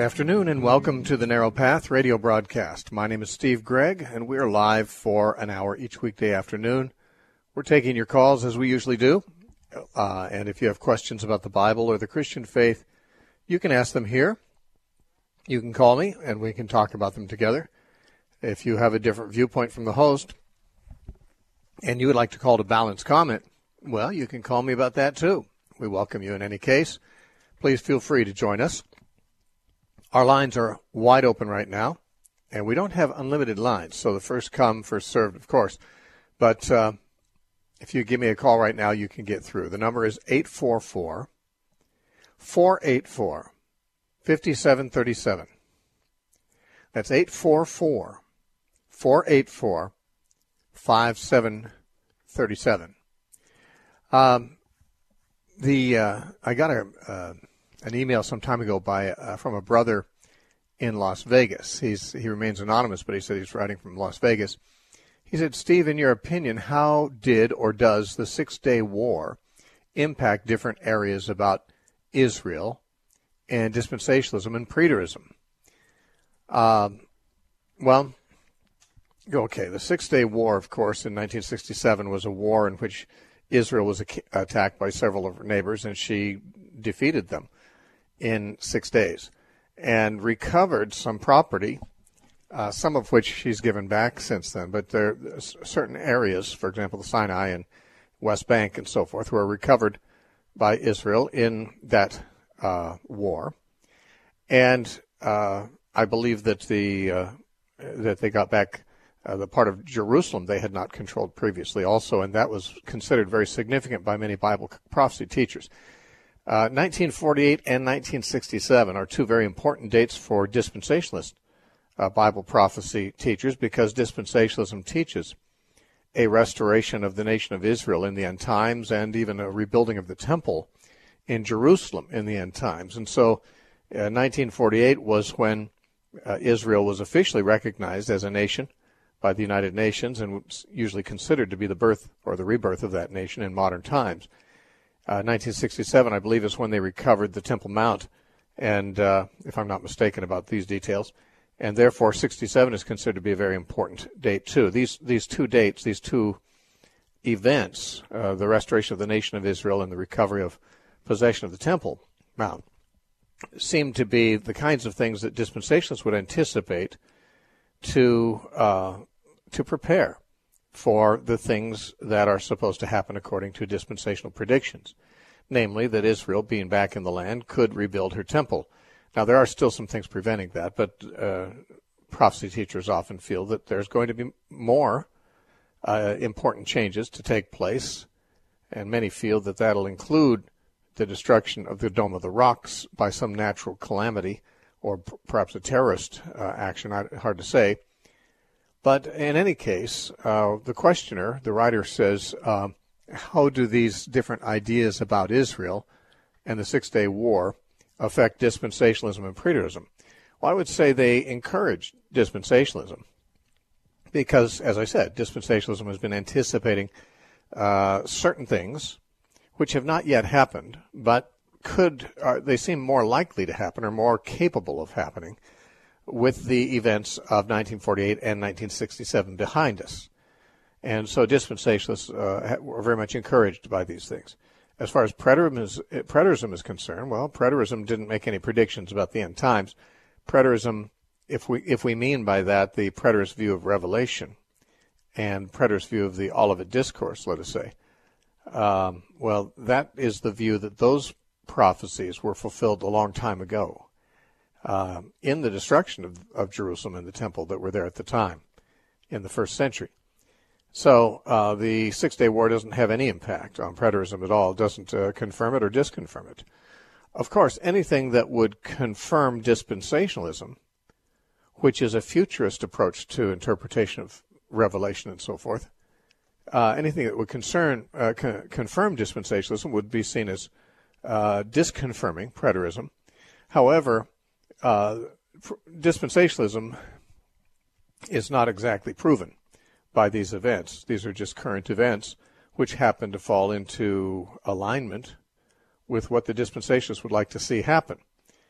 afternoon and welcome to the Narrow Path radio broadcast. My name is Steve Gregg and we're live for an hour each weekday afternoon. We're taking your calls as we usually do. And if you have questions about the Bible or the Christian faith, you can ask them here. You can call me and we can talk about them together. If you have a different viewpoint from the host and you would like to call to balance comment, well, you can call me about that too. We welcome you in any case. Please feel free to join us. Our lines are wide open right now, and we don't have unlimited lines, so the first come, first served, of course. But if you give me a call right now, you can get through. The number is 844-484-5737. That's 844-484-5737. I got an email some time ago from a brother in Las Vegas. He remains anonymous, but he said he's writing from Las Vegas. He said, Steve, in your opinion, how did or does the Six-Day War impact different areas about Israel and dispensationalism and preterism? Well, okay, the Six-Day War, of course, in 1967 was a war in which Israel was attacked by several of her neighbors, and she defeated them in 6 days and recovered some property, some of which she's given back since then. But there are certain areas, for example, the Sinai and West Bank and so forth, were recovered by Israel in that war. And I believe that that they got back the part of Jerusalem they had not controlled previously also, and that was considered very significant by many Bible prophecy teachers. 1948 and 1967 are two very important dates for dispensationalist Bible prophecy teachers, because dispensationalism teaches a restoration of the nation of Israel in the end times and even a rebuilding of the temple in Jerusalem in the end times. And so 1948 was when Israel was officially recognized as a nation by the United Nations and was usually considered to be the birth or the rebirth of that nation in modern times. 1967, I believe, is when they recovered the Temple Mount, and if I'm not mistaken about these details, and therefore 67 is considered to be a very important date too. These two dates, these two events, the restoration of the nation of Israel and the recovery of possession of the Temple Mount, seem to be the kinds of things that dispensationalists would anticipate to prepare for the things that are supposed to happen according to dispensational predictions, namely that Israel, being back in the land, could rebuild her temple. Now, there are still some things preventing that, but prophecy teachers often feel that there's going to be more important changes to take place, and many feel that that'll include the destruction of the Dome of the Rocks by some natural calamity or perhaps a terrorist action, hard to say. But in any case, the questioner, the writer says, how do these different ideas about Israel and the Six-Day War affect dispensationalism and preterism? Well, I would say they encourage dispensationalism because, as I said, dispensationalism has been anticipating certain things which have not yet happened, but they seem more likely to happen or more capable of happening with the events of 1948 and 1967 behind us. And so dispensationalists were very much encouraged by these things. As far as preterism is concerned, well, preterism didn't make any predictions about the end times. Preterism, if we mean by that the preterist view of Revelation and preterist view of the Olivet Discourse, let us say, well, that is the view that those prophecies were fulfilled a long time ago. In the destruction of Jerusalem and the temple that were there at the time in the first century. So the Six-Day War doesn't have any impact on preterism at all. It doesn't confirm it or disconfirm it. Of course, anything that would confirm dispensationalism, which is a futurist approach to interpretation of Revelation and so forth, anything that would confirm dispensationalism would be seen as disconfirming preterism. However, dispensationalism is not exactly proven by these events. These are just current events which happen to fall into alignment with what the dispensationalists would like to see happen.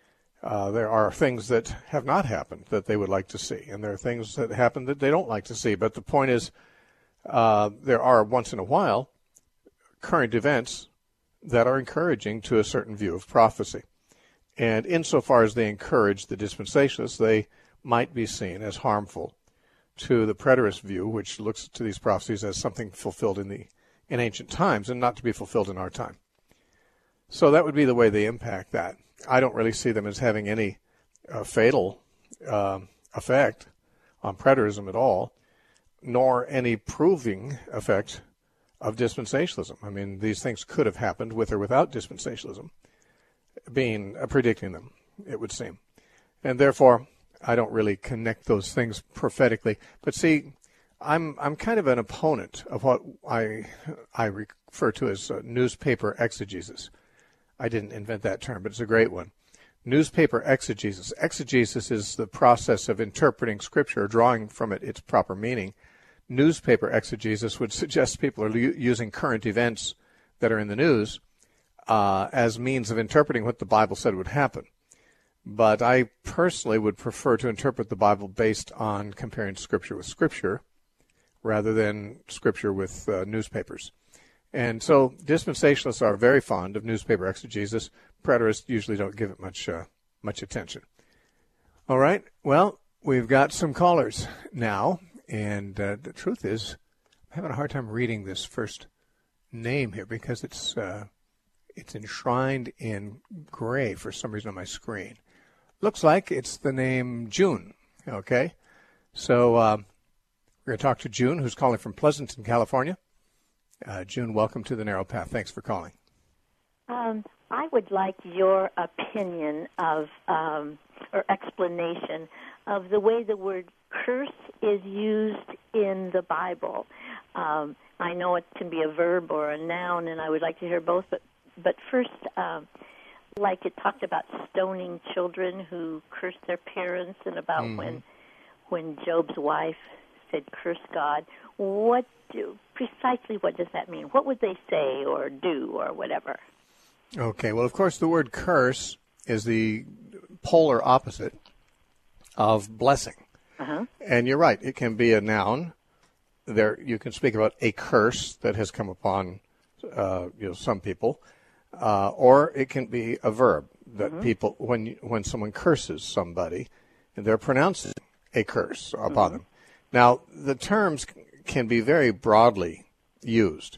There are things that have not happened that they would like to see, and there are things that happen that they don't like to see. But the point is, there are once in a while current events that are encouraging to a certain view of prophecy. And insofar as they encourage the dispensationalists, they might be seen as harmful to the preterist view, which looks to these prophecies as something fulfilled in ancient times and not to be fulfilled in our time. So that would be the way they impact that. I don't really see them as having any fatal effect on preterism at all, nor any proving effect of dispensationalism. I mean, these things could have happened with or without dispensationalism being predicting them, it would seem. And therefore, I don't really connect those things prophetically. But see, I'm kind of an opponent of what I refer to as newspaper exegesis. I didn't invent that term, but it's a great one. Newspaper exegesis. Exegesis is the process of interpreting Scripture, drawing from it its proper meaning. Newspaper exegesis would suggest people are using current events that are in the news as means of interpreting what the Bible said would happen. But I personally would prefer to interpret the Bible based on comparing Scripture with Scripture rather than Scripture with newspapers. And so dispensationalists are very fond of newspaper exegesis. Preterists usually don't give it much attention. All right. Well, we've got some callers now, and the truth is, I'm having a hard time reading this first name here because it's enshrined in gray for some reason on my screen. Looks like it's the name June. Okay. So we're going to talk to June, who's calling from Pleasanton, California. June, welcome to the Narrow Path. Thanks for calling. I would like your opinion of, or explanation of the way the word curse is used in the Bible. I know it can be a verb or a noun, and I would like to hear both. But first, like it talked about stoning children who cursed their parents, and about when Job's wife said, "Curse God." Precisely what does that mean? What would they say or do or whatever? Okay, well, of course, the word curse is the polar opposite of blessing. Uh-huh. And you're right, it can be a noun. There, you can speak about a curse that has come upon some people, or it can be a verb that people, when someone curses somebody, they're pronouncing a curse upon them. Now, the terms can be very broadly used.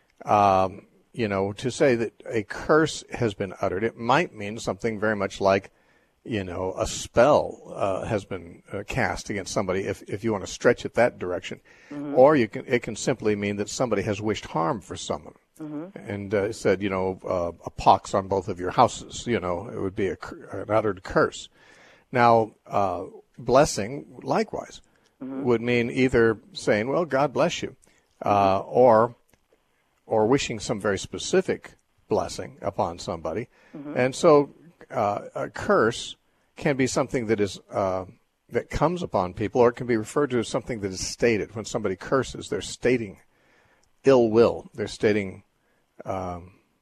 To say that a curse has been uttered, it might mean something very much like, a spell has been cast against somebody, if you want to stretch it that direction. Or it can simply mean that somebody has wished harm for someone and said, a pox on both of your houses. It would be an uttered curse. Now, blessing, likewise, would mean either saying, well, God bless you, or wishing some very specific blessing upon somebody. And so a curse can be something that is that comes upon people, or it can be referred to as something that is stated. When somebody curses, they're stating ill will. They're stating, a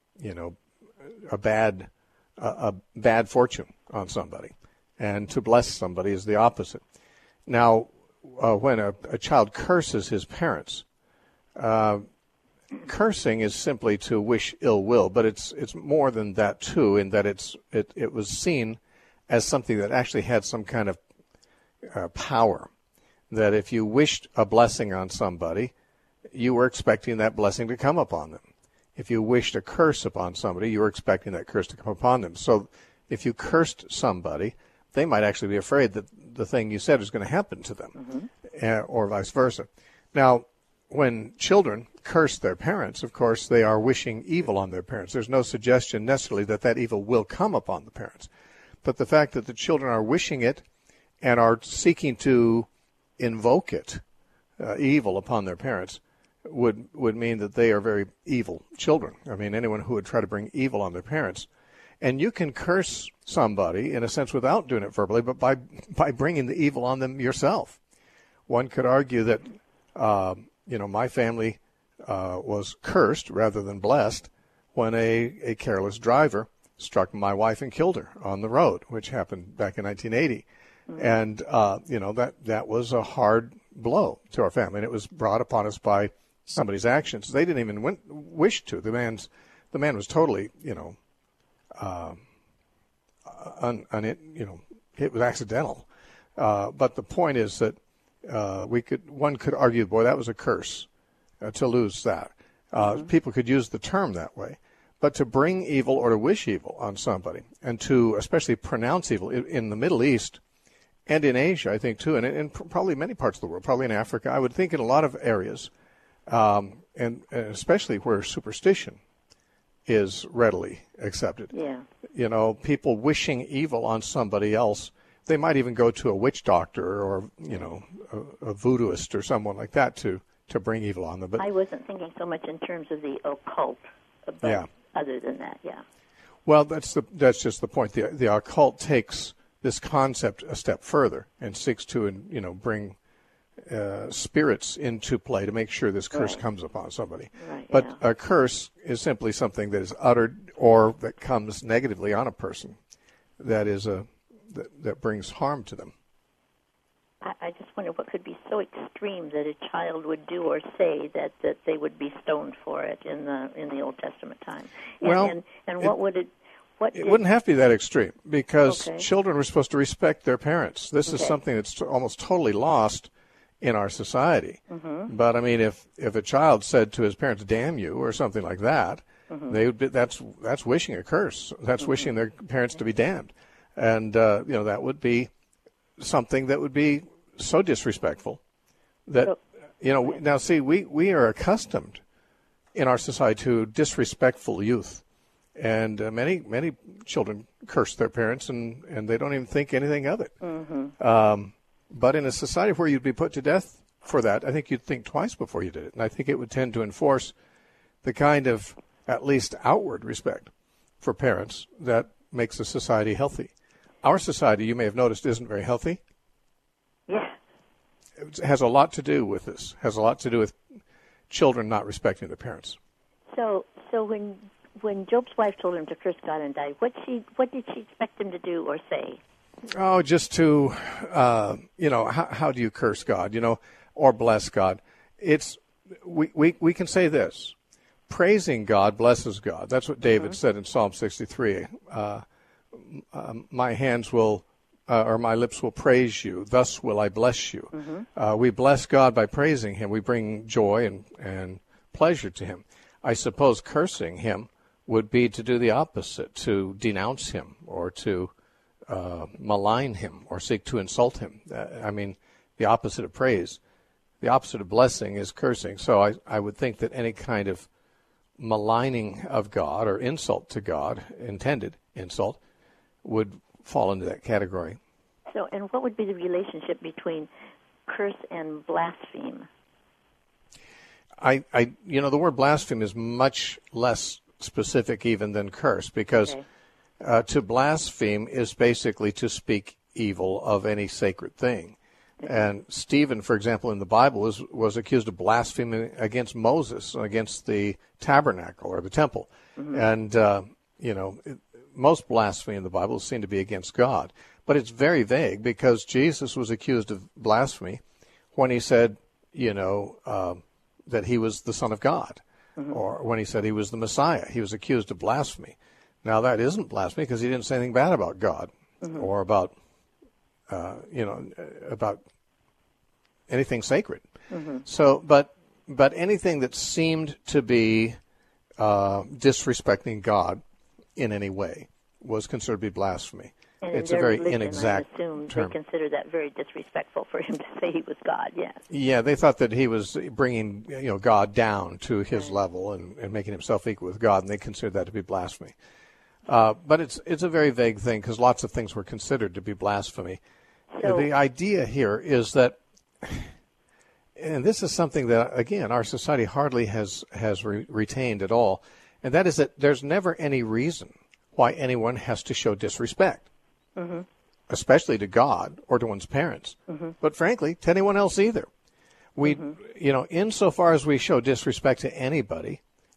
bad fortune on somebody. And to bless somebody is the opposite. Now, when a child curses his parents, cursing is simply to wish ill will, but it's more than that too, in that it was seen as something that actually had some kind of power. That if you wished a blessing on somebody, you were expecting that blessing to come upon them. If you wished a curse upon somebody, you were expecting that curse to come upon them. So if you cursed somebody, they might actually be afraid that the thing you said is going to happen to them, or vice versa. Now, when children curse their parents, of course, they are wishing evil on their parents. There's no suggestion necessarily that evil will come upon the parents. But the fact that the children are wishing it and are seeking to invoke it, evil upon their parents, would mean that they are very evil children. I mean, anyone who would try to bring evil on their parents. And you can curse somebody, in a sense, without doing it verbally, but by bringing the evil on them yourself. One could argue that, my family was cursed rather than blessed when a careless driver struck my wife and killed her on the road, which happened back in 1980. And, that was a hard blow to our family, and it was brought upon us by somebody's actions. They didn't even wish to. The man was totally, it was accidental. But the point is that one could argue, boy, that was a curse to lose that. People could use the term that way. But to bring evil or to wish evil on somebody, and to especially pronounce evil in the Middle East and in Asia, I think, too, and in probably many parts of the world, probably in Africa, I would think in a lot of areas, and especially where superstition is readily accepted. Yeah. People wishing evil on somebody else. They might even go to a witch doctor or, a voodooist or someone like that to bring evil on them. But I wasn't thinking so much in terms of the occult, but other than that, yeah. Well, that's just the point. The occult takes this concept a step further and seeks to, bring spirits into play to make sure this curse comes upon somebody. Right, but a curse is simply something that is uttered or that comes negatively on a person that is that brings harm to them. I just wonder what could be so extreme that a child would do or say that they would be stoned for it in the Old Testament time. And what would it? It wouldn't have to be that extreme because children were supposed to respect their parents. This is something that's almost totally lost in our society. But I mean, if a child said to his parents, "Damn you," or something like that, they would be, that's wishing a curse. That's wishing their parents to be damned, and that would be something that would be so disrespectful that now see we are accustomed in our society to disrespectful youth. And many children curse their parents, and they don't even think anything of it. But in a society where you'd be put to death for that, I think you'd think twice before you did it. And I think it would tend to enforce the kind of, at least outward respect for parents that makes a society healthy. Our society, you may have noticed, isn't very healthy. Yeah. It has a lot to do with this. Has a lot to do with children not respecting their parents. So when Job's wife told him to curse God and die, what did she expect him to do or say? Oh, just to, how do you curse God, or bless God? We can say this. Praising God blesses God. That's what David said in Psalm 63. My hands will, or my lips will praise you. Thus will I bless you. We bless God by praising him. We bring joy and pleasure to him. I suppose cursing him would be to do the opposite, to denounce him or to malign him or seek to insult him. The opposite of praise, the opposite of blessing is cursing. So I would think that any kind of maligning of God or insult to God, intended insult, would fall into that category. So, and what would be the relationship between curse and blaspheme? The word blaspheme is much less specific even than curse, because to blaspheme is basically to speak evil of any sacred thing. And Stephen, for example, in the Bible was accused of blaspheming against Moses, against the tabernacle or the temple. And, most blasphemy in the Bible is seen to be against God. But it's very vague, because Jesus was accused of blasphemy when he said, that he was the Son of God. Or when he said he was the Messiah. He was accused of blasphemy. Now, that isn't blasphemy because he didn't say anything bad about God or about, about anything sacred. So, but anything that seemed to be disrespecting God in any way was considered to be blasphemy. And it's a very religion, inexact I assume term. They consider that very disrespectful for him to say he was God, yes. Yeah, they thought that he was bringing God down to his level and making himself equal with God, and they considered that to be blasphemy. But it's a very vague thing, because lots of things were considered to be blasphemy. So, the idea here is that, and this is something that, again, our society hardly has retained at all, and that is that there's never any reason why anyone has to show disrespect, especially to God or to one's parents, but frankly, to anyone else either. We, insofar as we show disrespect to anybody,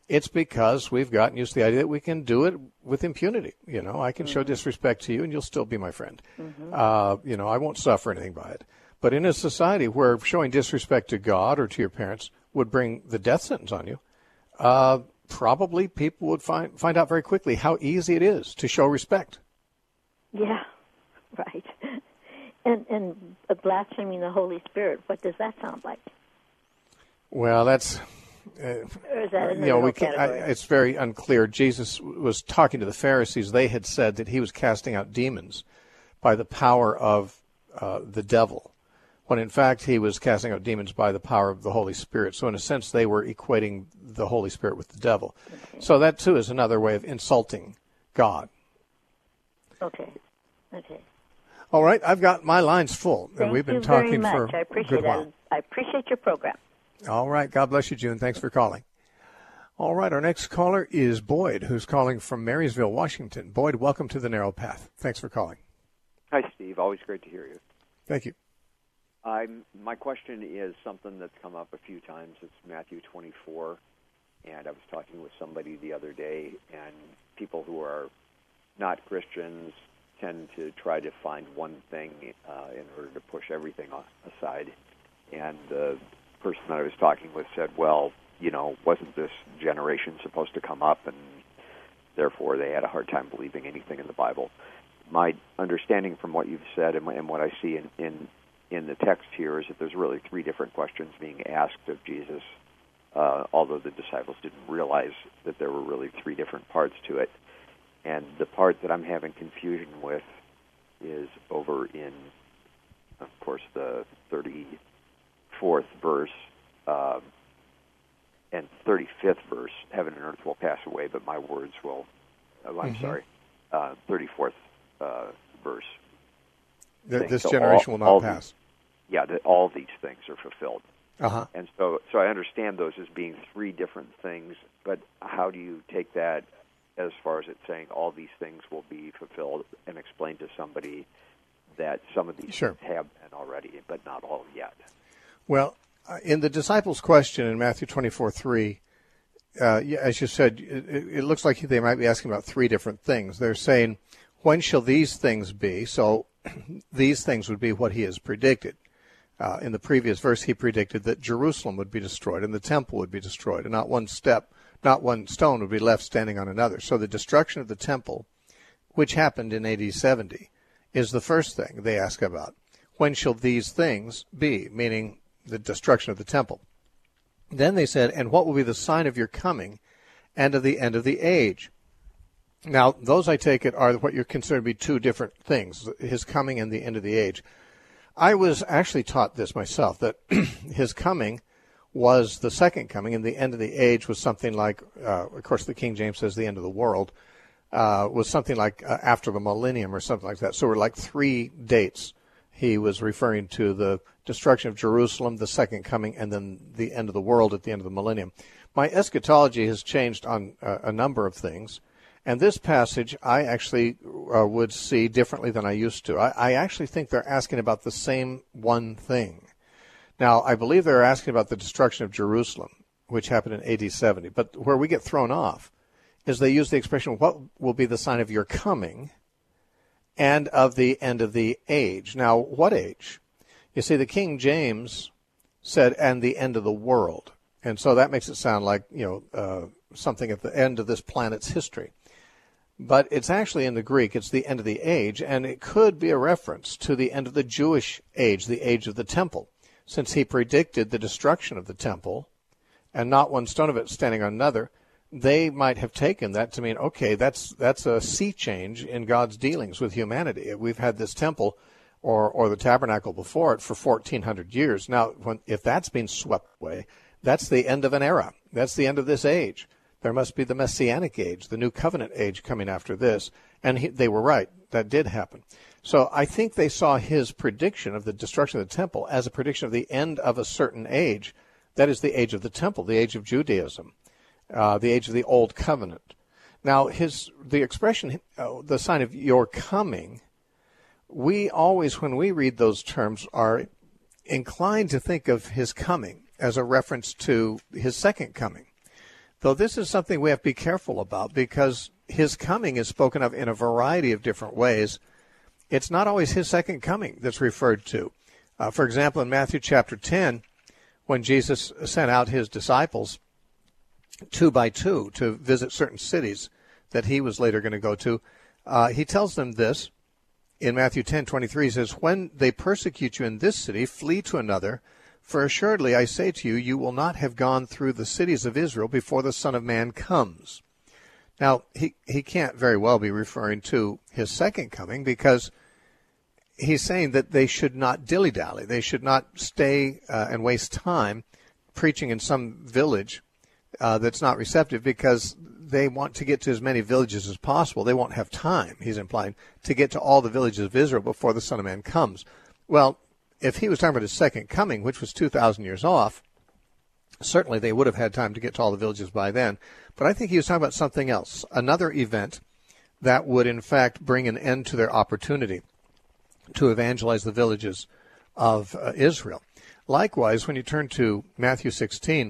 It's because we've gotten used to the idea that we can do it with impunity. I can show disrespect to you and you'll still be my friend. I won't suffer anything by it. But in a society where showing disrespect to God or to your parents would bring the death sentence on you, probably people would find out very quickly how easy it is to show respect. Yeah, right. And blaspheming the Holy Spirit, what does that sound like? Well, that's... or is that another category? It's very unclear. Jesus was talking to the Pharisees. They had said that he was casting out demons by the power of the devil, when in fact he was casting out demons by the power of the Holy Spirit. So in a sense, they were equating the Holy Spirit with the devil. Okay. So that, too, is another way of insulting God. Okay. All right, I've got my lines full. Thank and we've been you talking very for much. I appreciate a good while. I appreciate your program. All right. God bless you, June. Thanks for calling. All right. Our next caller is Boyd, who's calling from Marysville, Washington. Boyd, welcome to The Narrow Path. Thanks for calling. Hi, Steve. Always great to hear you. Thank you. My question is something that's come up a few times. It's Matthew 24, and I was talking with somebody the other day, and people who are not Christians tend to try to find one thing in order to push everything aside. And the person that I was talking with said, well, wasn't this generation supposed to come up, and therefore they had a hard time believing anything in the Bible. My understanding from what you've said and what I see in the text here is that there's really three different questions being asked of Jesus, although the disciples didn't realize that there were really three different parts to it. And the part that I'm having confusion with is over in, of course, the 34th verse and 35th verse. Heaven and earth will pass away, but my words will, 34th verse. This generation will not pass. All these things are fulfilled. Uh-huh. And so I understand those as being three different things, but how do you take that as far as it saying all these things will be fulfilled and explain to somebody that some of these things have been already, but not all yet? Well, in the disciples' question in Matthew 24:3, as you said, it looks like they might be asking about three different things. They're saying, when shall these things be? So these things would be what he has predicted. In the previous verse, he predicted that Jerusalem would be destroyed and the temple would be destroyed, and not one stone would be left standing on another. So the destruction of the temple, which happened in AD 70, is the first thing they ask about. When shall these things be? Meaning the destruction of the temple. Then they said, and what will be the sign of your coming and of the end of the age? Now, those, I take it, are what you're considering to be two different things, his coming and the end of the age. I was actually taught this myself, that his coming was the second coming, and the end of the age was something like, of course, the King James says the end of the world, was something like after the millennium or something like that. So we're like three dates. He was referring to the destruction of Jerusalem, the second coming, and then the end of the world at the end of the millennium. My eschatology has changed on a number of things, and this passage I actually would see differently than I used to. I actually think they're asking about the same one thing. Now, I believe they're asking about the destruction of Jerusalem, which happened in AD 70. But where we get thrown off is they use the expression, what will be the sign of your coming and of the end of the age. Now, what age? You see, the King James said, and the end of the world. And so that makes it sound like, something at the end of this planet's history. But it's actually in the Greek, it's the end of the age, and it could be a reference to the end of the Jewish age, the age of the temple. Since he predicted the destruction of the temple and not one stone of it standing on another, they might have taken that to mean, okay, that's a sea change in God's dealings with humanity. We've had this temple or the tabernacle before it for 1,400 years. Now, if that's been swept away, that's the end of an era. That's the end of this age. There must be the Messianic age, the New Covenant age coming after this. And they were right. That did happen. So I think they saw his prediction of the destruction of the temple as a prediction of the end of a certain age. That is the age of the temple, the age of Judaism, the age of the Old Covenant. Now, the expression, the sign of your coming, we always, when we read those terms, are inclined to think of his coming as a reference to his second coming. Though this is something we have to be careful about because his coming is spoken of in a variety of different ways. It's not always his second coming that's referred to. For example, in Matthew chapter 10, when Jesus sent out his disciples 2 by 2 to visit certain cities that he was later going to go to, he tells them this in Matthew 10:23. He says, "When they persecute you in this city, flee to another. For assuredly I say to you, you will not have gone through the cities of Israel before the Son of Man comes." Now, he can't very well be referring to his second coming because he's saying that they should not dilly-dally. They should not stay and waste time preaching in some village that's not receptive because they want to get to as many villages as possible. They won't have time, he's implying, to get to all the villages of Israel before the Son of Man comes. Well, if he was talking about his second coming, which was 2,000 years off, certainly they would have had time to get to all the villages by then. But I think he was talking about something else, another event that would, in fact, bring an end to their opportunity to evangelize the villages of Israel. Likewise, when you turn to Matthew 16,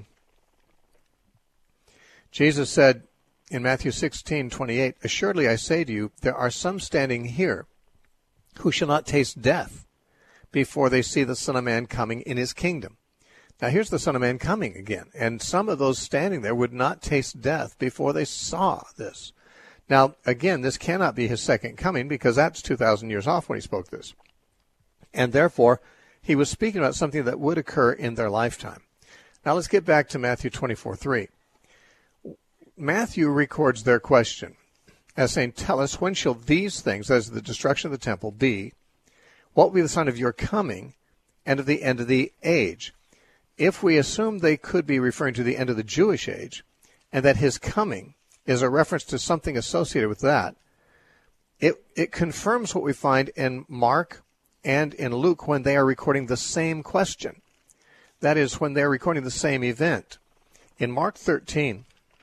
Jesus said in Matthew 16:28, "Assuredly I say to you, there are some standing here who shall not taste death before they see the Son of Man coming in his kingdom." Now here's the Son of Man coming again, and some of those standing there would not taste death before they saw this. Now, again, this cannot be his second coming because that's 2,000 years off when he spoke this. And therefore, he was speaking about something that would occur in their lifetime. Now let's get back to Matthew 24:3. Matthew records their question as saying, "Tell us, when shall these things," that is the destruction of the temple, "be? What will be the sign of your coming and of the end of the age?" If we assume they could be referring to the end of the Jewish age and that his coming is a reference to something associated with that, it confirms what we find in Mark and in Luke when they are recording the same question. That is, when they're recording the same event. In Mark 13,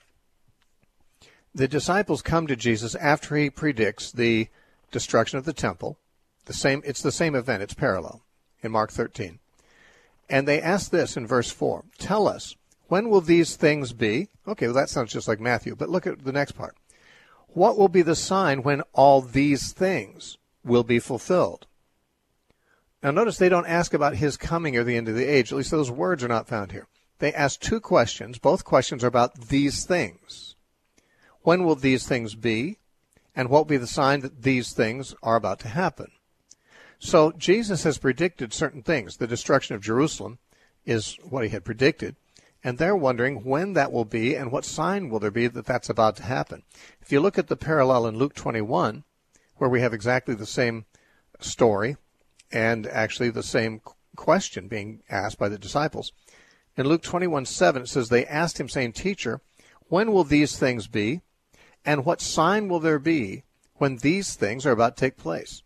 the disciples come to Jesus after he predicts the destruction of the temple. It's the same event. It's parallel in Mark 13. And they ask this in verse 4. "Tell us, when will these things be?" Okay, well, that sounds just like Matthew, but look at the next part. "What will be the sign when all these things will be fulfilled?" Now notice they don't ask about his coming or the end of the age. At least those words are not found here. They ask two questions. Both questions are about these things. When will these things be? And what will be the sign that these things are about to happen? So Jesus has predicted certain things. The destruction of Jerusalem is what he had predicted. And they're wondering when that will be and what sign will there be that that's about to happen. If you look at the parallel in Luke 21, where we have exactly the same story and actually the same question being asked by the disciples. In Luke 21:7, it says, "They asked him, saying, 'Teacher, when will these things be? And what sign will there be when these things are about to take place?'"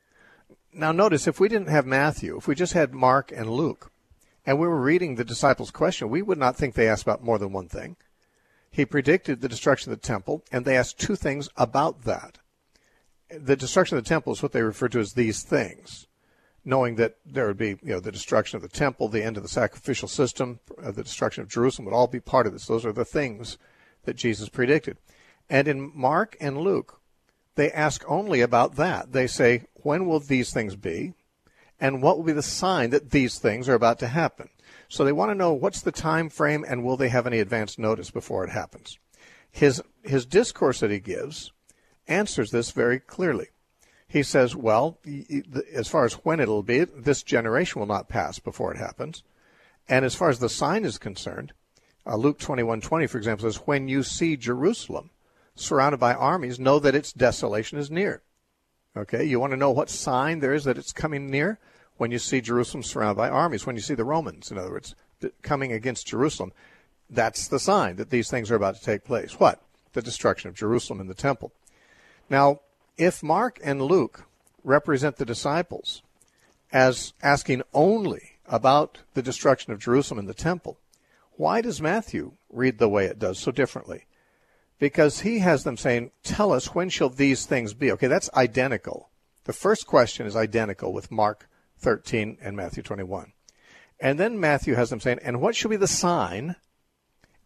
Now notice, if we didn't have Matthew, if we just had Mark and Luke, and we were reading the disciples' question, we would not think they asked about more than one thing. He predicted the destruction of the temple, and they asked two things about that. The destruction of the temple is what they refer to as these things, knowing that there would be, the destruction of the temple, the end of the sacrificial system, the destruction of Jerusalem would all be part of this. Those are the things that Jesus predicted. And in Mark and Luke, they ask only about that. They say, when will these things be? And what will be the sign that these things are about to happen? So they want to know what's the time frame and will they have any advance notice before it happens? His discourse that he gives answers this very clearly. He says, well, as far as when it'll be, this generation will not pass before it happens. And as far as the sign is concerned, Luke 21:20, for example, says, "When you see Jerusalem surrounded by armies, know that its desolation is near." Okay, you want to know what sign there is that it's coming near? When you see Jerusalem surrounded by armies, when you see the Romans, in other words, coming against Jerusalem, that's the sign that these things are about to take place. What? The destruction of Jerusalem and the temple. Now, if Mark and Luke represent the disciples as asking only about the destruction of Jerusalem and the temple, why does Matthew read the way it does so differently? Because he has them saying, "Tell us, when shall these things be?" Okay, that's identical. The first question is identical with Mark 13 and Matthew 21. And then Matthew has them saying, "And what shall be the sign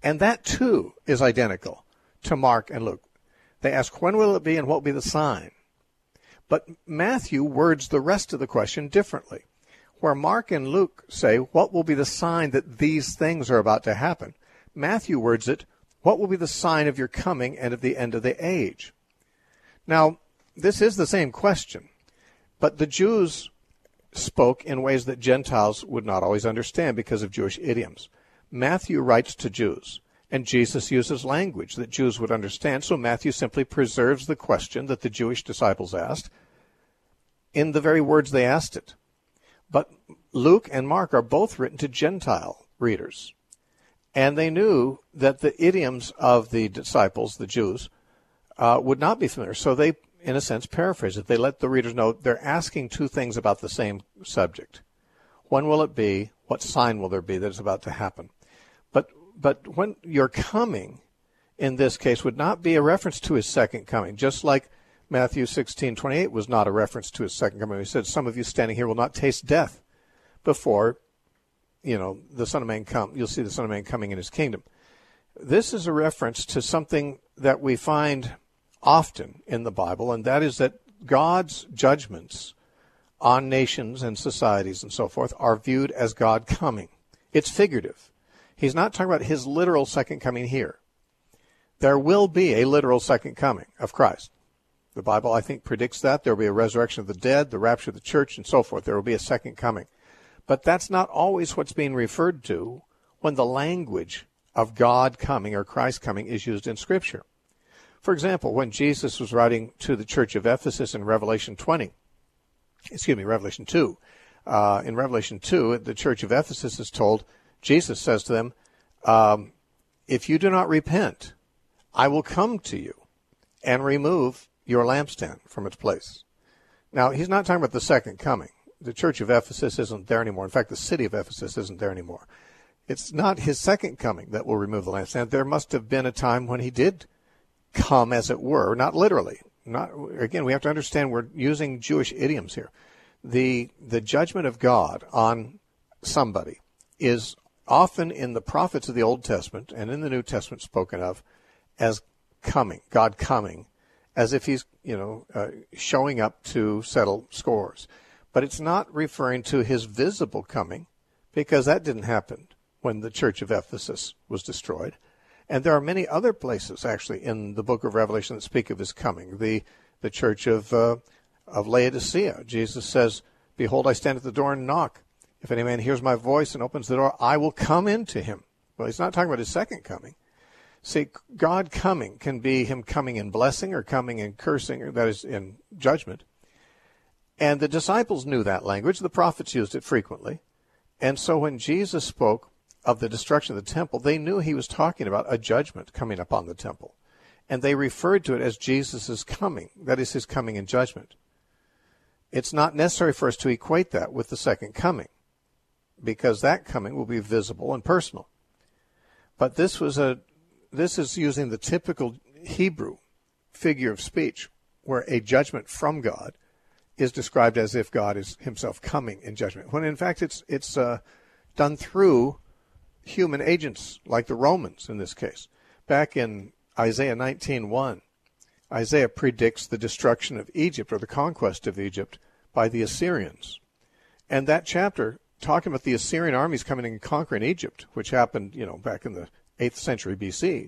And that, too, is identical to Mark and Luke. They ask, when will it be and what will be the sign? But Matthew words the rest of the question differently. Where Mark and Luke say, what will be the sign that these things are about to happen? Matthew words it, what will be the sign of your coming and of the end of the age? Now, this is the same question, but the Jews spoke in ways that Gentiles would not always understand because of Jewish idioms. Matthew writes to Jews, and Jesus uses language that Jews would understand, so Matthew simply preserves the question that the Jewish disciples asked in the very words they asked it. But Luke and Mark are both written to Gentile readers, and they knew that the idioms of the disciples, the Jews, would not be familiar, so they, in a sense, paraphrase it. They let the readers know they're asking two things about the same subject. When will it be? What sign will there be that is about to happen? But when your coming, in this case, would not be a reference to his second coming, just like Matthew 16:28 was not a reference to his second coming. He said, some of you standing here will not taste death before, the Son of Man come. You'll see the Son of Man coming in his kingdom. This is a reference to something that we find often in the Bible, and that is that God's judgments on nations and societies and so forth are viewed as God coming. It's figurative. He's not talking about his literal second coming here. There will be a literal second coming of Christ. The Bible, I think, predicts that. There will be a resurrection of the dead, the rapture of the church, and so forth. There will be a second coming. But that's not always what's being referred to when the language of God coming or Christ coming is used in Scripture. For example, when Jesus was writing to the church of Ephesus in Revelation 2, in Revelation 2, the church of Ephesus is told, Jesus says to them, if you do not repent, I will come to you and remove your lampstand from its place. Now, he's not talking about the second coming. The church of Ephesus isn't there anymore. In fact, the city of Ephesus isn't there anymore. It's not his second coming that will remove the lampstand. There must have been a time when he did come, as it were, not literally. Again, we have to understand we're using Jewish idioms here. The judgment of God on somebody is often in the prophets of the Old Testament and in the New Testament spoken of as coming, God coming, as if he's, showing up to settle scores. But it's not referring to his visible coming, because that didn't happen when the church of Ephesus was destroyed. And there are many other places, actually, in the book of Revelation that speak of his coming. The church of Laodicea, Jesus says, behold, I stand at the door and knock. If any man hears my voice and opens the door, I will come into him. Well, he's not talking about his second coming. See, God coming can be him coming in blessing or coming in cursing, or that is in judgment. And the disciples knew that language. The prophets used it frequently. And so when Jesus spoke of the destruction of the temple, they knew he was talking about a judgment coming upon the temple. And they referred to it as Jesus' coming. That is his coming in judgment. It's not necessary for us to equate that with the second coming, because that coming will be visible and personal. But this is using the typical Hebrew figure of speech, where a judgment from God is described as if God is himself coming in judgment, when in fact it's done through human agents like the Romans in this case. Back in Isaiah 19:1, Isaiah predicts the destruction of Egypt, or the conquest of Egypt, by the Assyrians. And that chapter, talking about the Assyrian armies coming and conquering Egypt, which happened, back in the 8th century BC,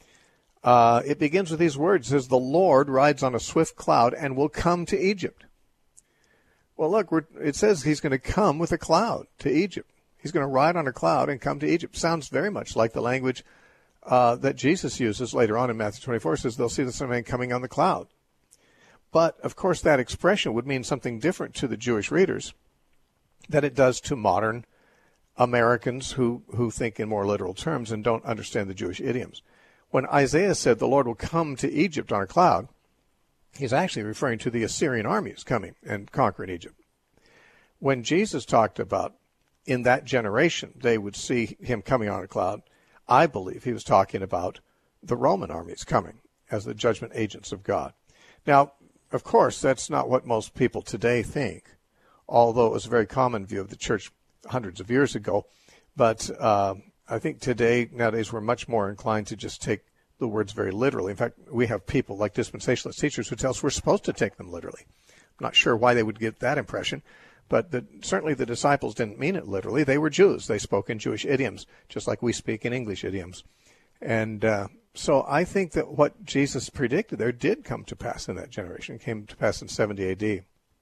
it begins with these words. It says, the Lord rides on a swift cloud and will come to Egypt. Well, look, it says he's going to come with a cloud to Egypt. He's going to ride on a cloud and come to Egypt. Sounds very much like the language that Jesus uses later on in Matthew 24. It says they'll see the Son of Man coming on the cloud. But, of course, that expression would mean something different to the Jewish readers than it does to modern Americans who think in more literal terms and don't understand the Jewish idioms. When Isaiah said the Lord will come to Egypt on a cloud, he's actually referring to the Assyrian armies coming and conquering Egypt. When Jesus talked about in that generation they would see him coming on a cloud, I believe he was talking about the Roman armies coming as the judgment agents of God. Now, of course, that's not what most people today think, although it was a very common view of the church hundreds of years ago. But I think nowadays, we're much more inclined to just take the words very literally. In fact, we have people like dispensationalist teachers who tell us we're supposed to take them literally. I'm not sure why they would get that impression, but certainly the disciples didn't mean it literally. They were Jews. They spoke in Jewish idioms, just like we speak in English idioms. And so I think that what Jesus predicted there did come to pass in that generation. It came to pass in 70 A.D.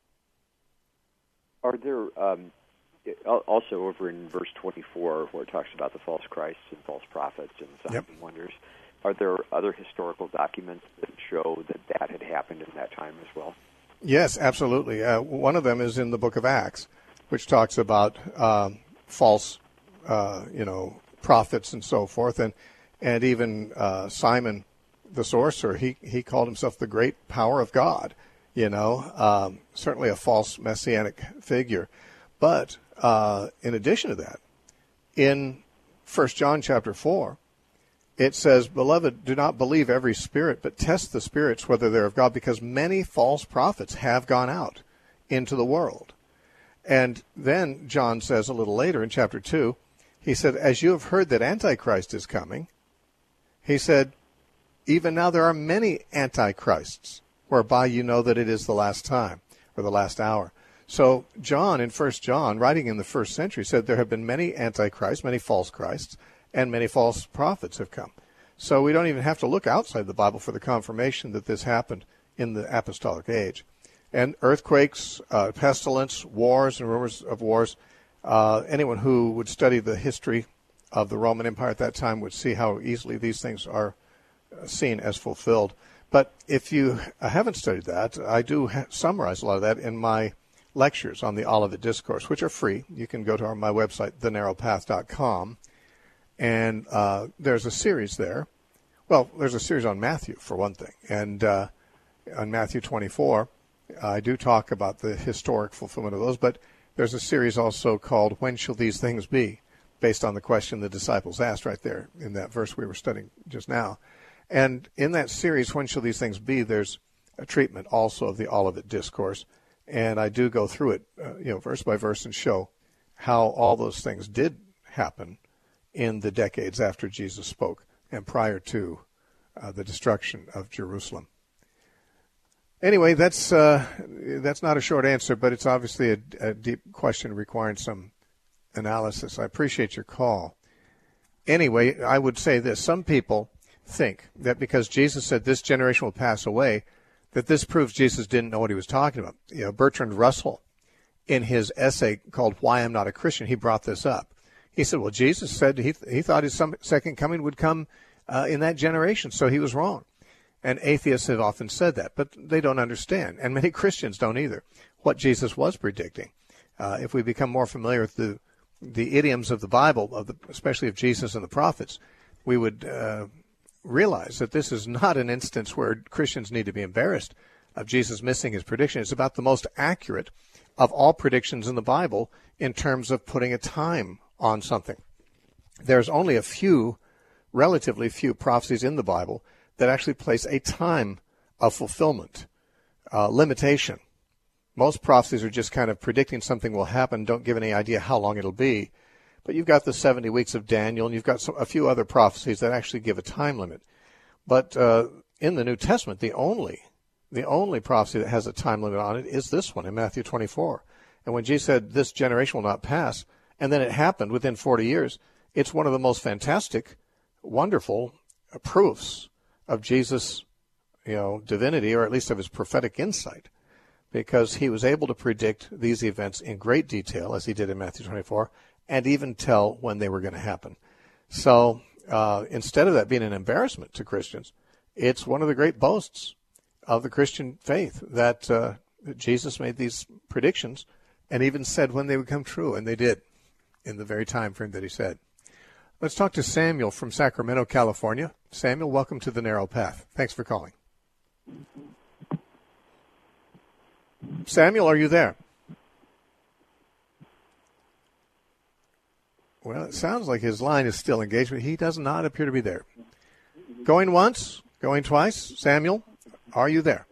Are there also over in verse 24, where it talks about the false Christs and false prophets and signs and wonders, are there other historical documents that show that had happened in that time as well? Yes, absolutely. One of them is in the book of Acts, which talks about false, prophets and so forth, and even Simon the sorcerer. He called himself the great power of God. Certainly a false messianic figure. But in addition to that, in 1 John chapter 4, it says, "Beloved, do not believe every spirit, but test the spirits whether they're of God, because many false prophets have gone out into the world." And then John says a little later in chapter 2, he said, "As you have heard that Antichrist is coming," he said, "even now there are many Antichrists, whereby you know that it is the last time," or the last hour. So John, in 1 John, writing in the first century, said there have been many Antichrists, many false Christs, and many false prophets have come. So we don't even have to look outside the Bible for the confirmation that this happened in the apostolic age. And earthquakes, pestilence, wars, and rumors of wars, anyone who would study the history of the Roman Empire at that time would see how easily these things are seen as fulfilled. But if you haven't studied that, I do summarize a lot of that in my lectures on the Olivet Discourse, which are free. You can go to my website, thenarrowpath.com. And there's a series there. Well, there's a series on Matthew, for one thing. And on Matthew 24, I do talk about the historic fulfillment of those. But there's a series also called "When Shall These Things Be?" based on the question the disciples asked right there in that verse we were studying just now. And in that series, "When Shall These Things Be?", there's a treatment also of the Olivet Discourse. And I do go through it, verse by verse, and show how all those things did happen in the decades after Jesus spoke and prior to the destruction of Jerusalem. Anyway, that's not a short answer, but it's obviously a deep question requiring some analysis. I appreciate your call. Anyway, I would say this. Some people think that because Jesus said this generation will pass away, that this proves Jesus didn't know what he was talking about. Bertrand Russell, in his essay called "Why I'm Not a Christian," he brought this up. He said, well, Jesus said he thought his second coming would come in that generation, so he was wrong. And atheists have often said that, but they don't understand, and many Christians don't either, what Jesus was predicting. If we become more familiar with the idioms of the Bible, especially of Jesus and the prophets, we would realize that this is not an instance where Christians need to be embarrassed of Jesus missing his prediction. It's about the most accurate of all predictions in the Bible in terms of putting a time on something. There's only relatively few prophecies in the Bible that actually place a time of fulfillment, limitation. Most prophecies are just kind of predicting something will happen, don't give any idea how long it'll be. But you've got the 70 weeks of Daniel, and you've got a few other prophecies that actually give a time limit. But in the New Testament, the only prophecy that has a time limit on it is this one in Matthew 24. And when Jesus said, "This generation will not pass," and then it happened within 40 years, it's one of the most fantastic, wonderful proofs of Jesus' divinity, or at least of his prophetic insight, because he was able to predict these events in great detail, as he did in Matthew 24, and even tell when they were going to happen. So instead of that being an embarrassment to Christians, it's one of the great boasts of the Christian faith that Jesus made these predictions and even said when they would come true, and they did in the very time frame that he said. Let's talk to Samuel from Sacramento, California. Samuel, welcome to The Narrow Path. Thanks for calling. Samuel, are you there? Well, it sounds like his line is still engaged, but he does not appear to be there. Going once, going twice. Samuel, are you there?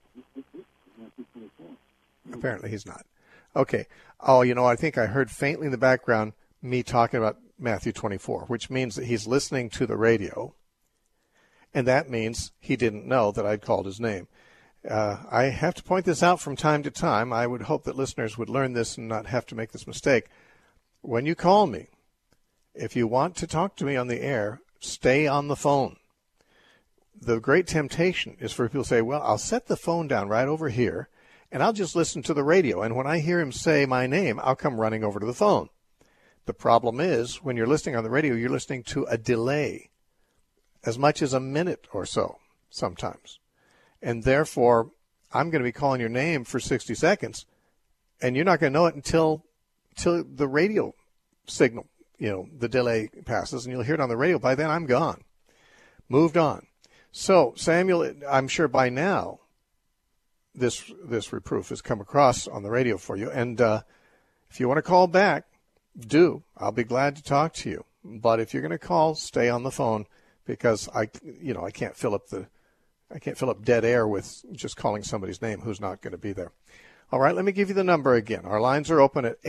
Apparently he's not. Okay. Oh, I think I heard faintly in the background me talking about Matthew 24, which means that he's listening to the radio, and that means he didn't know that I'd called his name. I have to point this out from time to time. I would hope that listeners would learn this and not have to make this mistake. When you call me, if you want to talk to me on the air, stay on the phone. The great temptation is for people to say, well, I'll set the phone down right over here, and I'll just listen to the radio. And when I hear him say my name, I'll come running over to the phone. The problem is, when you're listening on the radio, you're listening to a delay, as much as a minute or so sometimes. And therefore, I'm going to be calling your name for 60 seconds, and you're not going to know it until the radio signal, the delay passes, and you'll hear it on the radio. By then, I'm gone. Moved on. So, Samuel, I'm sure by now this reproof has come across on the radio for you. And if you want to call back, do. I'll be glad to talk to you. But if you're going to call, stay on the phone, because I can't fill up dead air with just calling somebody's name who's not going to be there. All right, let me give you the number again. Our lines are open at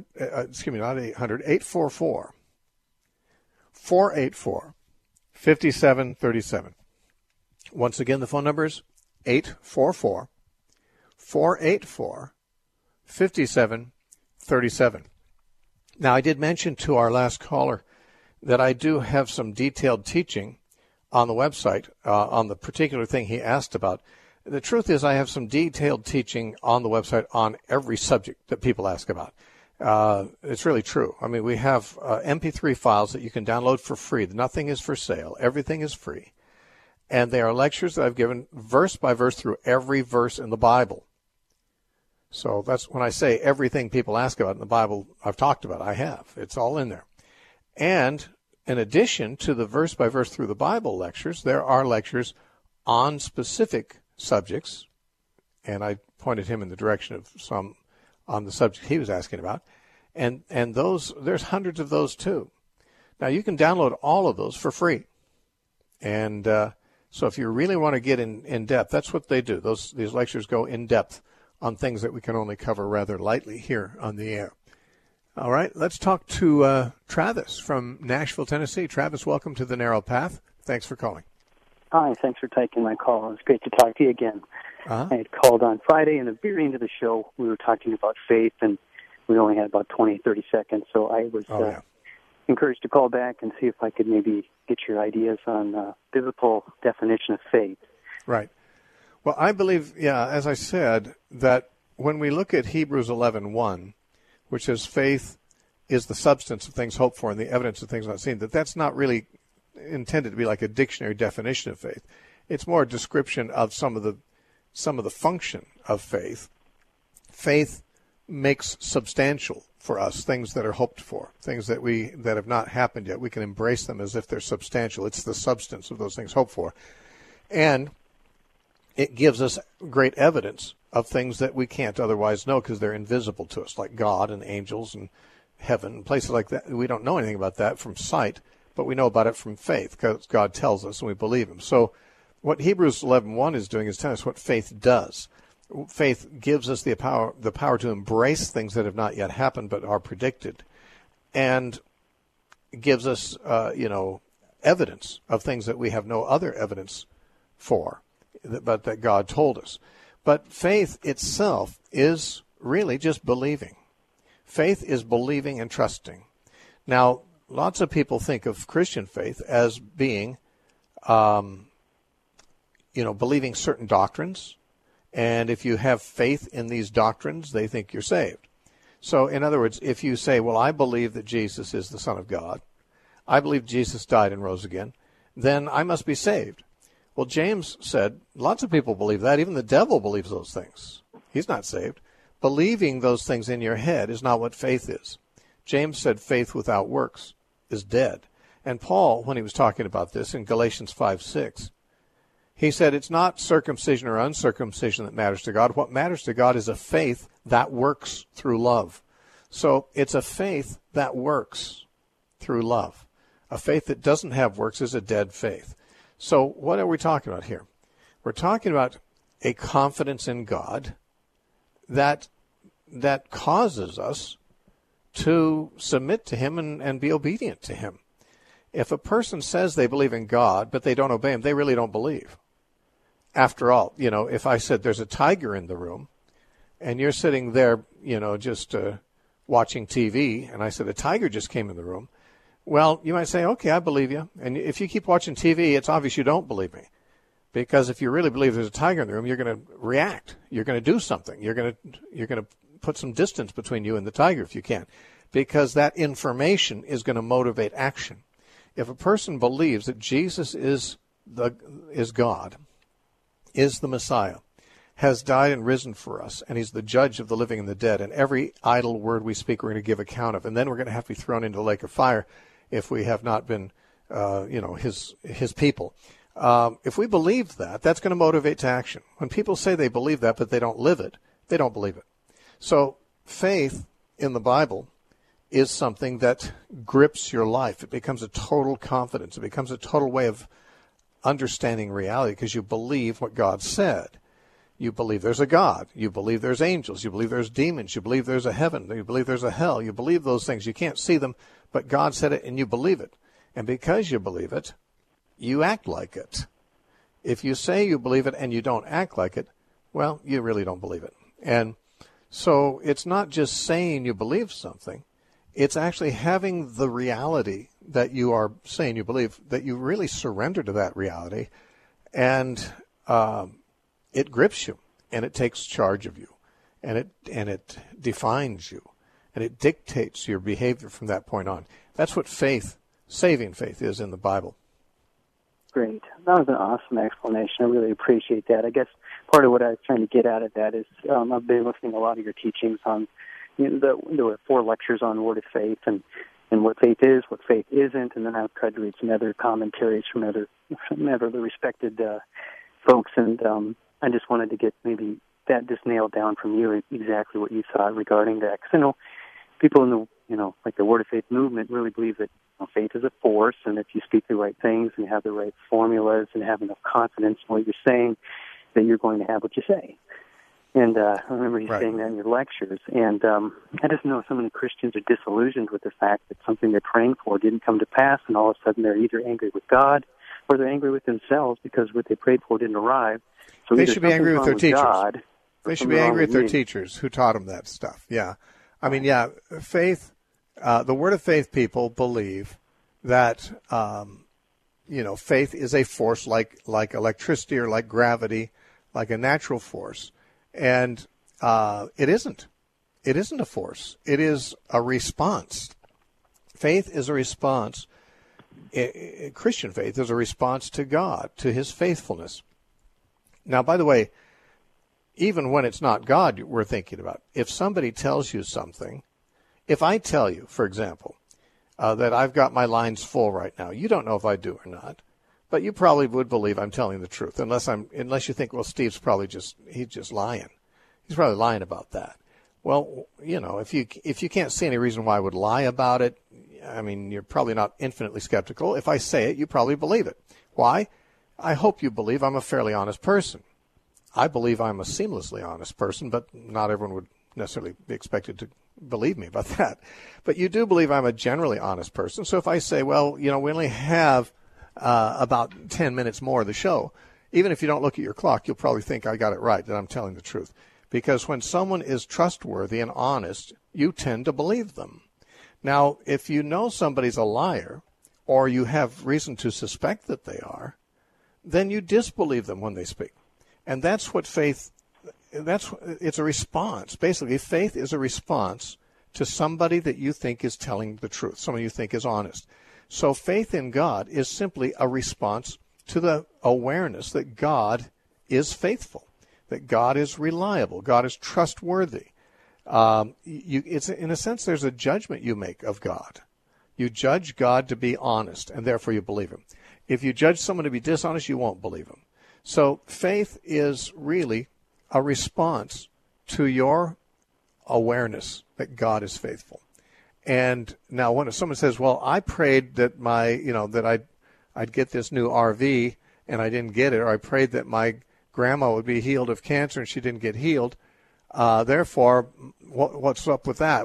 844-484-5737. Once again, the phone number is 844-484-5737. Now, I did mention to our last caller that I do have some detailed teaching on the website on the particular thing he asked about. The truth is, I have some detailed teaching on the website on every subject that people ask about. It's really true. I mean, we have MP3 files that you can download for free. Nothing is for sale. Everything is free. And they are lectures that I've given verse by verse through every verse in the Bible. So that's when I say everything people ask about in the Bible, I've talked about. I have. It's all in there. And in addition to the verse by verse through the Bible lectures, there are lectures on specific subjects. And I pointed him in the direction of some on the subject he was asking about. And those, there's hundreds of those too. Now you can download all of those for free. And so if you really want to get in depth, that's what they do. These lectures go in depth on things that we can only cover rather lightly here on the air. All right, let's talk to Travis from Nashville, Tennessee. Travis, welcome to The Narrow Path. Thanks for calling. Hi, thanks for taking my call. It's great to talk to you again. I had called on Friday, and at the very end of the show, we were talking about faith, and we only had about 20, 30 seconds, so I was encouraged to call back and see if I could maybe get your ideas on biblical definition of faith. Right. Well, I believe, as I said, that when we look at Hebrews 11:1, which says faith is the substance of things hoped for and the evidence of things not seen, that's not really intended to be like a dictionary definition of faith. It's more a description of some of the function of faith. Faith makes substantial for us things that are hoped for, things that have not happened yet. We can embrace them as if they're substantial. It's the substance of those things hoped for. And it gives us great evidence of things that we can't otherwise know because they're invisible to us, like God and angels and heaven and places like that. We don't know anything about that from sight, but we know about it from faith because God tells us and we believe him. So what Hebrews 11:1 is doing is telling us what faith does. Faith gives us the power to embrace things that have not yet happened but are predicted, and gives us, evidence of things that we have no other evidence for, but that God told us. But faith itself is really just believing. Faith is believing and trusting. Now, lots of people think of Christian faith as being, believing certain doctrines. And if you have faith in these doctrines, they think you're saved. So, in other words, if you say, well, I believe that Jesus is the Son of God, I believe Jesus died and rose again, then I must be saved. Well, James said, lots of people believe that. Even the devil believes those things. He's not saved. Believing those things in your head is not what faith is. James said faith without works is dead. And Paul, when he was talking about this in Galatians 5:6, he said it's not circumcision or uncircumcision that matters to God. What matters to God is a faith that works through love. So it's a faith that works through love. A faith that doesn't have works is a dead faith. So what are we talking about here? We're talking about a confidence in God that causes us to submit to him and be obedient to him. If a person says they believe in God, but they don't obey him, they really don't believe. After all, if I said there's a tiger in the room, and you're sitting there, just watching TV, and I said a tiger just came in the room, well, you might say, okay, I believe you. And if you keep watching TV, it's obvious you don't believe me. Because if you really believe there's a tiger in the room, you're going to react. You're going to do something. You're going to put some distance between you and the tiger if you can. Because that information is going to motivate action. If a person believes that Jesus is God, is the Messiah, has died and risen for us, and he's the judge of the living and the dead, and every idle word we speak we're going to give account of, and then we're going to have to be thrown into the lake of fire if we have not been, his people. If we believe that, that's going to motivate to action. When people say they believe that, but they don't live it, they don't believe it. So faith in the Bible is something that grips your life. It becomes a total confidence. It becomes a total way of understanding reality because you believe what God said. You believe there's a God. You believe there's angels. You believe there's demons. You believe there's a heaven. You believe there's a hell. You believe those things. You can't see them, but God said it and you believe it. And because you believe it, you act like it. If you say you believe it and you don't act like it, well, you really don't believe it. And so it's not just saying you believe something. It's actually having the reality that you are saying you believe, that you really surrender to that reality, and it grips you, and it takes charge of you, and it defines you, and it dictates your behavior from that point on. That's what faith, saving faith, is in the Bible. Great. That was an awesome explanation. I really appreciate that. I guess part of what I was trying to get out of that is I've been listening to a lot of your teachings on, there were 4 lectures on Word of Faith and what faith is, what faith isn't, and then I've tried to read some other commentaries from other respected folks, and I just wanted to get maybe that just nailed down from you exactly what you thought regarding that. Because I know people in the like the Word of Faith movement really believe that faith is a force, and if you speak the right things and have the right formulas and have enough confidence in what you're saying, that you're going to have what you say. And I remember you saying that in your lectures. And I just know so many Christians are disillusioned with the fact that something they're praying for didn't come to pass, and all of a sudden they're either angry with God or they're angry with themselves because what they prayed for didn't arrive. So they should be angry with their teachers. They should be angry with their teachers who taught them that stuff. Yeah. I mean, faith, the Word of Faith people believe that, faith is a force like electricity or like gravity, like a natural force. And it isn't. It isn't a force. It is a response. Faith is a response. Christian faith is a response to God, to his faithfulness. Now, by the way, even when it's not God we're thinking about, if somebody tells you something, if I tell you, for example, that I've got my lines full right now, you don't know if I do or not, but you probably would believe I'm telling the truth, unless you think, well, Steve's probably he's just lying. He's probably lying about that. Well, if you can't see any reason why I would lie about it, I mean, you're probably not infinitely skeptical. If I say it, you probably believe it. Why? I hope you believe I'm a fairly honest person. I believe I'm a seamlessly honest person, but not everyone would necessarily be expected to believe me about that. But you do believe I'm a generally honest person. So if I say, well, we only have about 10 minutes more of the show, even if you don't look at your clock, you'll probably think I got it right, that I'm telling the truth. Because when someone is trustworthy and honest, you tend to believe them. Now, if you know somebody's a liar, or you have reason to suspect that they are, then you disbelieve them when they speak. And that's what faith, it's a response. Basically, faith is a response to somebody that you think is telling the truth, someone you think is honest. So faith in God is simply a response to the awareness that God is faithful, that God is reliable, God is trustworthy. It's in a sense, there's a judgment you make of God. You judge God to be honest, and therefore you believe him. If you judge someone to be dishonest, you won't believe him. So faith is really a response to your awareness that God is faithful. And now when someone says, well, I prayed that I'd get this new RV and I didn't get it, or I prayed that my grandma would be healed of cancer and she didn't get healed, Therefore, what's up with that?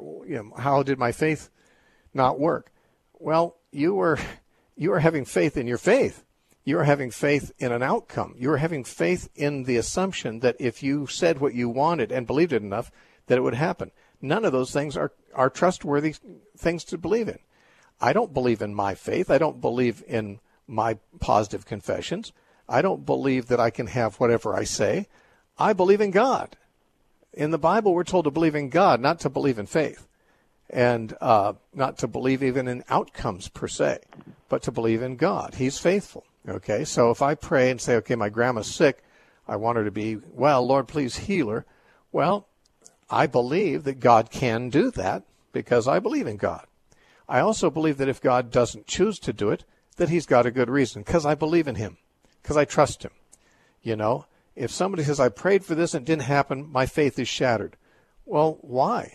How did my faith not work? Well, you were having faith in your faith. You were having faith in an outcome. You were having faith in the assumption that if you said what you wanted and believed it enough, that it would happen. None of those things are trustworthy things to believe in. I don't believe in my faith. I don't believe in my positive confessions. I don't believe that I can have whatever I say. I believe in God. In the Bible, we're told to believe in God, not to believe in faith, and not to believe even in outcomes per se, but to believe in God. He's faithful. Okay, so if I pray and say, okay, my grandma's sick, I want her to be well, Lord, please heal her. Well, I believe that God can do that because I believe in God. I also believe that if God doesn't choose to do it, that he's got a good reason because I believe in him, because I trust him. You know, if somebody says, I prayed for this and it didn't happen, my faith is shattered. Well, why?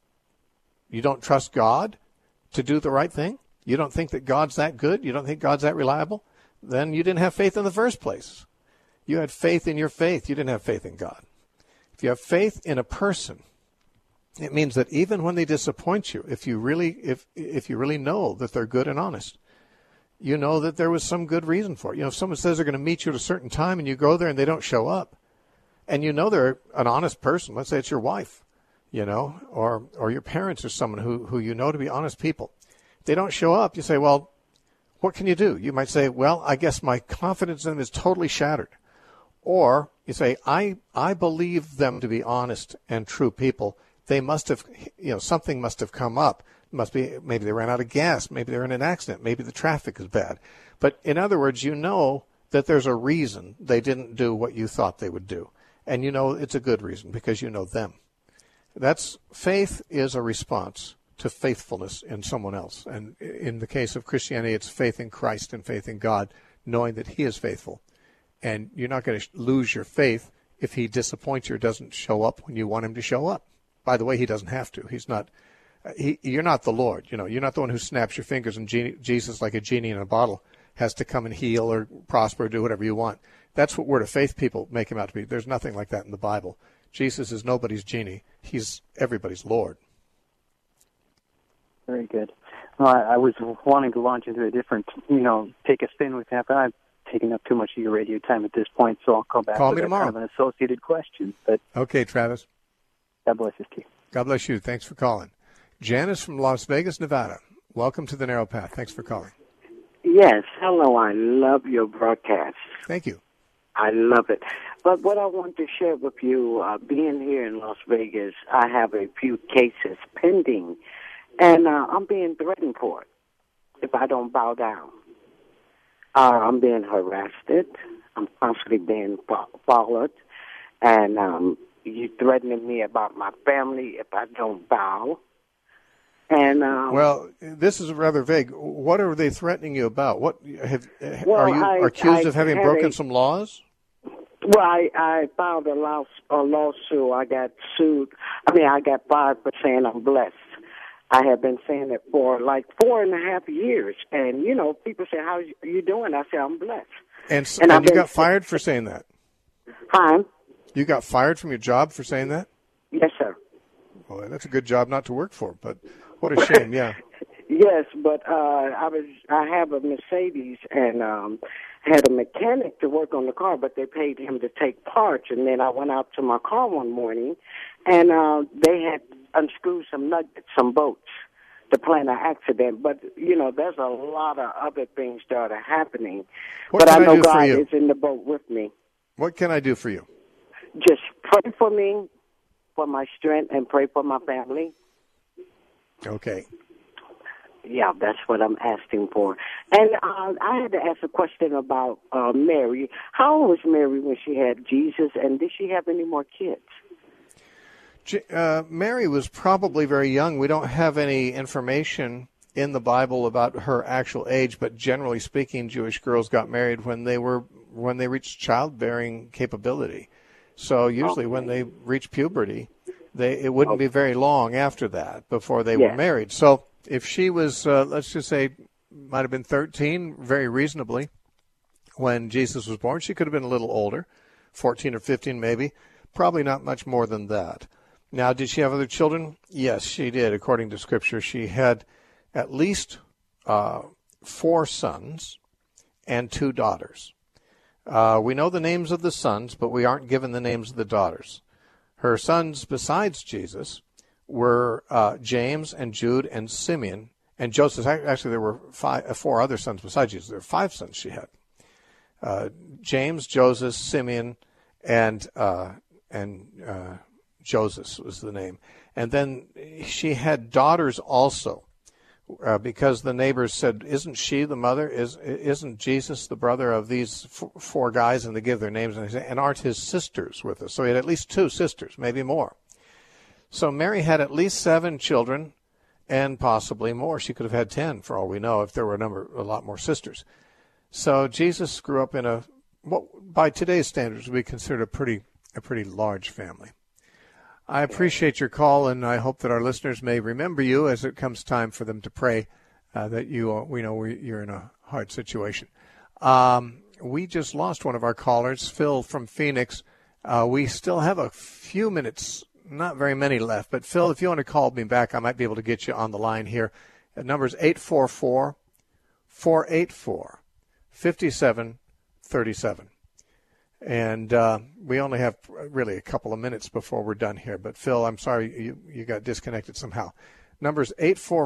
You don't trust God to do the right thing? You don't think that God's that good? You don't think God's that reliable? Then you didn't have faith in the first place. You had faith in your faith. You didn't have faith in God. If you have faith in a person, it means that even when they disappoint you, if you really know that they're good and honest, you know that there was some good reason for it. You know, if someone says they're going to meet you at a certain time and you go there and they don't show up, and you know they're an honest person, let's say it's your wife, you know, or your parents or someone who you know to be honest people. If they don't show up, you say, well, what can you do? You might say, well, I guess my confidence in them is totally shattered. Or you say, I believe them to be honest and true people. They must have, something must have come up. Maybe they ran out of gas. Maybe they're in an accident. Maybe the traffic is bad. But in other words, you know that there's a reason they didn't do what you thought they would do. And you know it's a good reason because you know them. Faith is a response to faithfulness in someone else. And in the case of Christianity, it's faith in Christ and faith in God, knowing that he is faithful. And you're not going to lose your faith if he disappoints you or doesn't show up when you want him to show up. By the way, he doesn't have to. He's not. You're not the Lord. You know, you're not the one who snaps your fingers and Jesus, like a genie in a bottle, has to come and heal or prosper or do whatever you want. That's what word of faith people make him out to be. There's nothing like that in the Bible. Jesus is nobody's genie. He's everybody's Lord. Very good. Well, I was wanting to launch into a different, take a spin with that, but I've taken up too much of your radio time at this point, so I'll call back with me tomorrow. Kind of an associated question. But okay, Travis. God bless you, Steve. God bless you. Thanks for calling. Janice from Las Vegas, Nevada. Welcome to the Narrow Path. Thanks for calling. Yes. Hello. I love your broadcast. Thank you. I love it. But what I want to share with you, being here in Las Vegas, I have a few cases pending, and I'm being threatened for it if I don't bow down. I'm being harassed. I'm constantly being followed, and you threatening me about my family if I don't bow. And well, this is rather vague. What are they threatening you about? Are you accused of having broken some laws? Well, I filed a lawsuit. I got sued. I got fired for saying I'm blessed. I have been saying it for like 4.5 years. And, people say, how are you doing? I say, I'm blessed. And you got fired for saying that? Huh? You got fired from your job for saying that? Yes, sir. Well, that's a good job not to work for, but what a shame, yeah. Yes, but I have a Mercedes and had a mechanic to work on the car, but they paid him to take parts. And then I went out to my car one morning, and they had unscrewed some nuggets, some bolts, to plan an accident. But, there's a lot of other things that are happening. But I know God is in the boat with me. What can I do for you? Just pray for me, for my strength, and pray for my family. Okay. Yeah, that's what I'm asking for. And I had to ask a question about Mary. How old was Mary when she had Jesus, and did she have any more kids? Mary was probably very young. We don't have any information in the Bible about her actual age, but generally speaking, Jewish girls got married when they reached childbearing capability. So usually when they reach puberty, it wouldn't be very long after that before they were married. So if she was, let's just say, might have been 13, very reasonably, when Jesus was born, she could have been a little older, 14 or 15 maybe. Probably not much more than that. Now, did she have other children? Yes, she did. According to Scripture, she had at least 4 sons and 2 daughters. We know the names of the sons, but we aren't given the names of the daughters. Her sons, besides Jesus, were James and Jude and Simeon and Joseph. Actually, there were 4 other sons besides Jesus. There were 5 sons she had. James, Joseph, Simeon, and Joseph was the name. And then she had daughters also, because the neighbors said, "Isn't she the mother? Isn't Jesus the brother of these 4 guys?" And they give their names, and they say, "And aren't his sisters with us?" So he had at least 2 sisters, maybe more. So Mary had at least 7 children, and possibly more. She could have had 10, for all we know, if there were a lot more sisters. So Jesus grew up in what by today's standards would be considered a pretty large family. I appreciate your call, and I hope that our listeners may remember you as it comes time for them to pray that you're in a hard situation. We just lost one of our callers, Phil from Phoenix. We still have a few minutes, not very many left. But, Phil, if you want to call me back, I might be able to get you on the line here. The number is 844-484-5737. And we only have really a couple of minutes before we're done here. But, Phil, I'm sorry you got disconnected somehow. Number is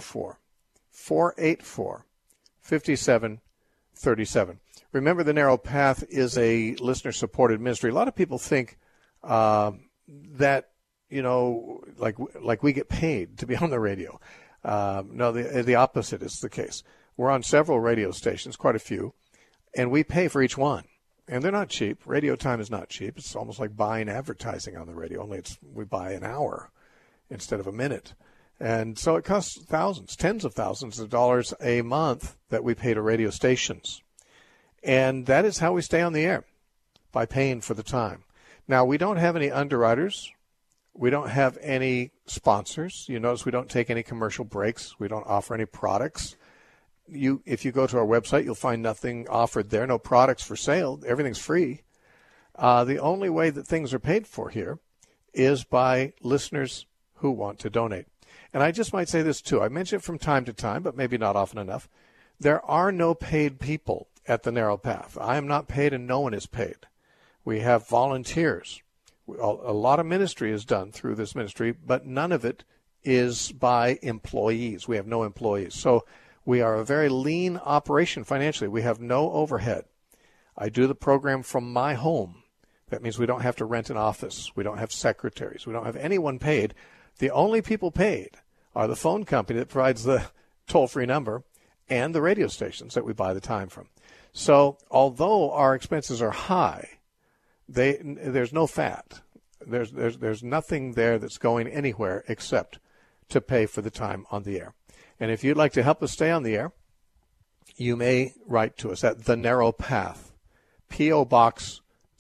844-484-5737. Remember, The Narrow Path is a listener-supported ministry. A lot of people think that, like we get paid to be on the radio. No, the opposite is the case. We're on several radio stations, quite a few, and we pay for each one. And they're not cheap. Radio time is not cheap. It's almost like buying advertising on the radio, only we buy an hour instead of a minute. And so it costs thousands, tens of thousands of dollars a month that we pay to radio stations. And that is how we stay on the air, by paying for the time. Now, we don't have any underwriters. We don't have any sponsors. You notice we don't take any commercial breaks. We don't offer any products. If you go to our website, you'll find nothing offered there, no products for sale. Everything's free. The only way that things are paid for here is by listeners who want to donate. And I just might say this, too. I mention it from time to time, but maybe not often enough. There are no paid people at The Narrow Path. I am not paid, and no one is paid. We have volunteers. A lot of ministry is done through this ministry, but none of it is by employees. We have no employees. So we are a very lean operation financially. We have no overhead. I do the program from my home. That means we don't have to rent an office. We don't have secretaries. We don't have anyone paid. The only people paid are the phone company that provides the toll-free number and the radio stations that we buy the time from. So although our expenses are high, there's no fat. There's nothing there that's going anywhere except to pay for the time on the air. And if you'd like to help us stay on the air, you may write to us at The Narrow Path, P.O. Box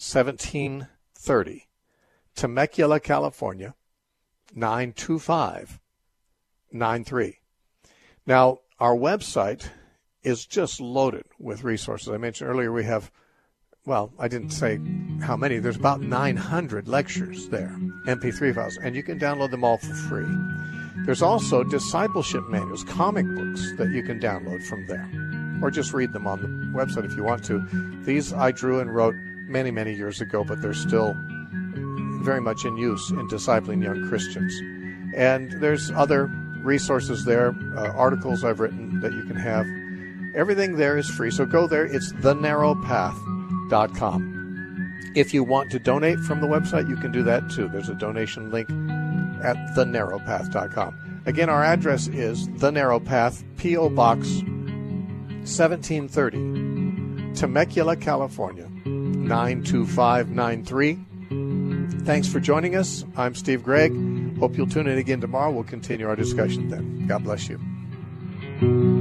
1730, Temecula, California, 92593. Now, our website is just loaded with resources. I mentioned earlier we have, I didn't say how many. There's about 900 lectures there, MP3 files, and you can download them all for free. There's also discipleship manuals, comic books that you can download from there, or just read them on the website if you want to. These I drew and wrote many, many years ago, but they're still very much in use in discipling young Christians. And there's other resources there, articles I've written that you can have. Everything there is free, so go there. It's thenarrowpath.com. If you want to donate from the website, you can do that too. There's a donation link at thenarrowpath.com. Again, our address is The Narrow Path, P.O. Box 1730, Temecula, California, 92593. Thanks for joining us. I'm Steve Gregg. Hope you'll tune in again tomorrow. We'll continue our discussion then. God bless you.